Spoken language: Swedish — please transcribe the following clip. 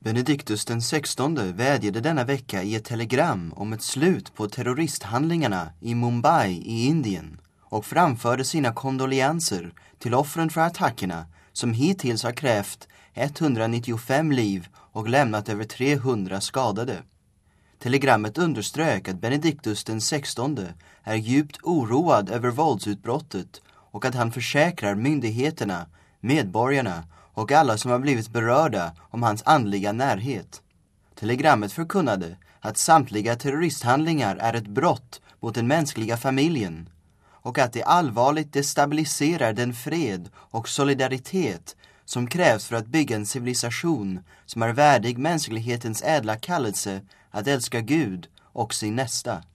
Benediktus den 16 vädjade denna vecka i ett telegram om ett slut på terroristhandlingarna i Mumbai i Indien och framförde sina kondolenser till offren för attackerna som hittills har krävt 195 liv och lämnat över 300 skadade. Telegrammet underströk att Benediktus den 16 är djupt oroad över våldsutbrottet och att han försäkrar myndigheterna, medborgarna och alla som har blivit berörda om hans andliga närhet. Telegrammet förkunnade att samtliga terroristhandlingar är ett brott mot den mänskliga familjen och att det allvarligt destabiliserar den fred och solidaritet som krävs för att bygga en civilisation som är värdig mänsklighetens ädla kallelse att älska Gud och sin nästa.